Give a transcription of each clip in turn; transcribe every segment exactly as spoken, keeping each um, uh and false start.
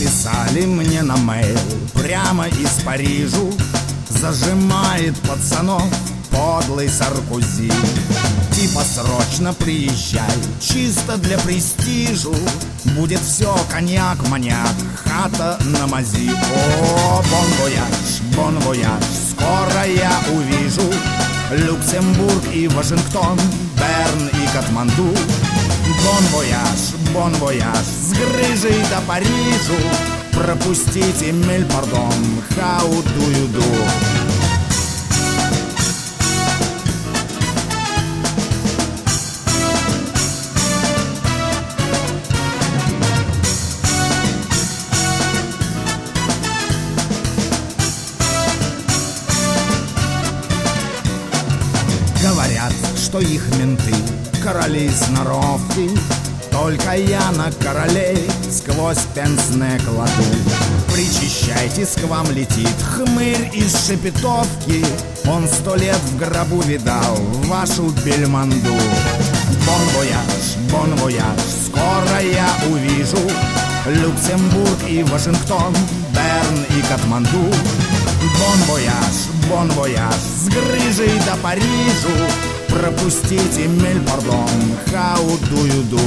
Написали мне на мейл прямо из Парижу. Зажимает пацанов подлый Саркози. Типа срочно приезжай, чисто для престижу. Будет все коньяк, маньяк, хата на мази. О, бон вояж, бон вояж, скоро я увижу Люксембург и Вашингтон, Берн и Катманду. Бон вояж, бон вояж, с Грыжей до Парижу. Пропустите, миль пардон, how do you do? Говорят, что их менты короли сноровки. Только я на королей сквозь пенсне кладу. Причащайтесь, к вам летит хмырь из Шепетовки. Он сто лет в гробу видал вашу Бельмонду. Бон вояж, бон вояж, скоро я увижу Люксембург и Вашингтон, Берн и Катманду. Бон вояж, бон вояж, с Грыжей до Парижу. Пропустите, миль пардон, how do you do?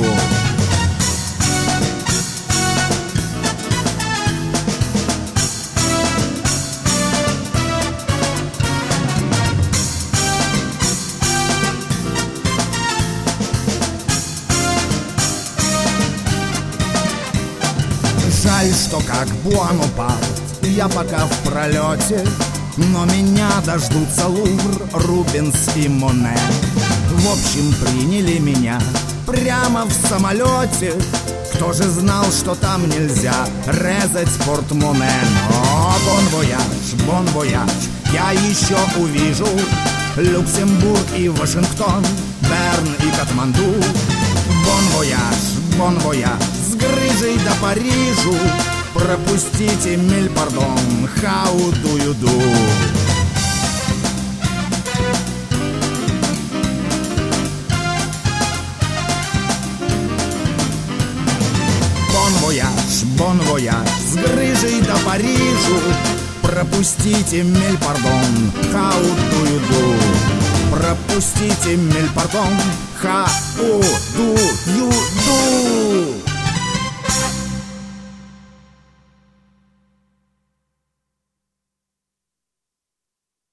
Жаль, что как Буанапарт я пока в пролете, но меня дождутся Лувр, Рубенс и Моне. В общем, приняли меня прямо в самолете. Кто же знал, что там нельзя резать портмоне? О, бон вояж, бон вояж, я еще увижу Люксембург и Вашингтон, Берн и Катманду. Бон вояж, бон вояж, с Грыжей до Парижу. Пропустите, миль пардон, how do you do? Бон вояж, бон вояж, с Грыжей до Парижу. Пропустите, миль пардон, how do you do? Пропустите, миль пардон, how do you do?